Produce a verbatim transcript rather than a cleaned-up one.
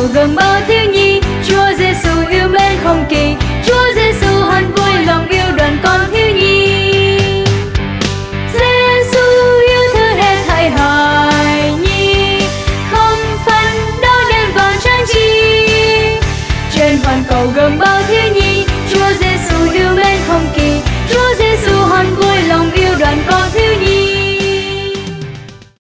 gần bao thiếu nhi. Chúa Giêsu yêu mến không kỳ, Chúa Giêsu hân vui lòng yêu đoàn con thiếu nhi. Giêsu yêu thương hết thảy hài nhi, không phân đâu đêm vàng trăng chi. Trên hoàn cầu gồm bao